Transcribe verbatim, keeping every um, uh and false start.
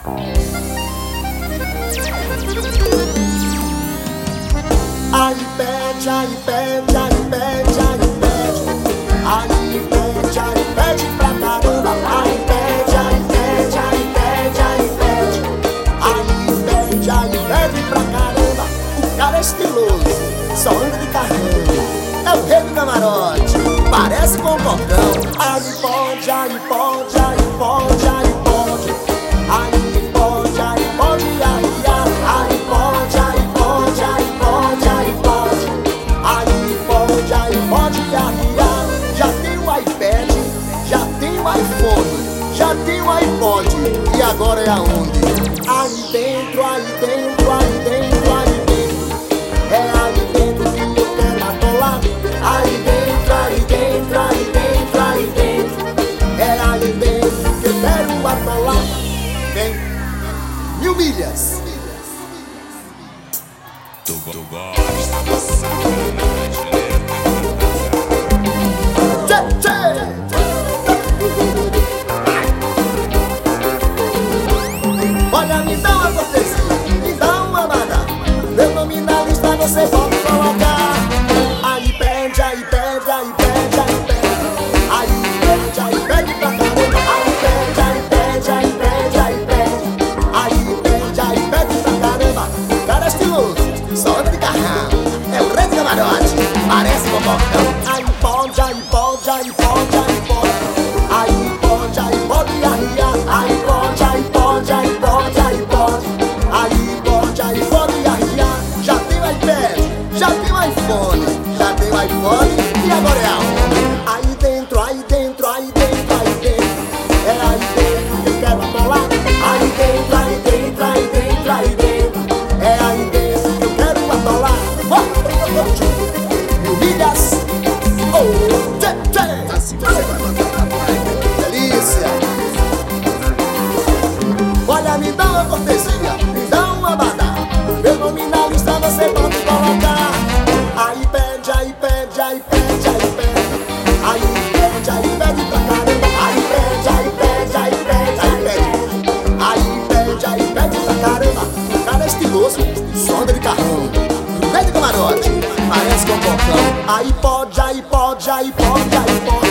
Aí pede, aí pede, aí pede, aí pede. Aí pede, aí pede pra caramba. Aí pede, aí pede, aí pede, aí pede. Aí pede, aí pede pra caramba. O cara é estiloso, só anda de carrão. É o rei do camarote, parece com um cocão. Aí pode, aí pode, aí pode, aí pode. Aí pode, aí pode, aí aí pode, aí pode, aí pode, aí pode. Aí pode, aí pode, arriar. Já tem o iPad, já tem o iPhone, já tem o iPod. E agora é aonde? Aí dentro, aí dentro, aí dentro, aí dentro. É aí dentro que eu quero atolar. Aí dentro, aí dentro, aí dentro, aí dentro. É aí dentro que eu quero atolar. Vem, mil milhas. Tu, tu gosta da sacanagem, né? Tchê, tchê. Olha, me dá uma cortesia, me dá uma bada. Meu nome na lista você pode colocar. Aí pede, aí pede, aí pede, aí pede. Aí pede, aí pede pra caramba. Aí pede, aí pede, aí pede, aí pede. Aí pede, aí pede pra caramba. O cara é estiloso, só anda de carrão. É o rei do camarote, parece com um bocão. Aí pode, aí pode, aí pode, aí pode. Aí pode, aí pode arriar. Aí pode, aí pode, aí pode, aí pode. Aí pode, aí pode arriar. Já tem o iPad, já tem o iPhone, já tem o iPhone. E agora é aonde? Aí dentro, aí dentro, aí dentro, aí dentro. É aí dentro que eu quero atolar. Aí dentro, aí dentro, aí dentro, aí dentro. É aí dentro que eu quero atolar. Mil milhas. Oh, tchê, tchê. Assim você vai mandar pra praia. Delícia. Olha, me dá uma cortesia, me dá uma bada. Meu nome na lista você pode colocar. Aí pede, aí pede, aí pede, aí pede. Aí pede, aí pede pra caramba. Aí pede, aí pede, aí pede, aí pede. Aí pede, aí pede pra caramba. O cara é estiloso, só anda de carrão. No meio do camarote, parece com um bocão. Aí pode, aí pode, aí pode, aí pode.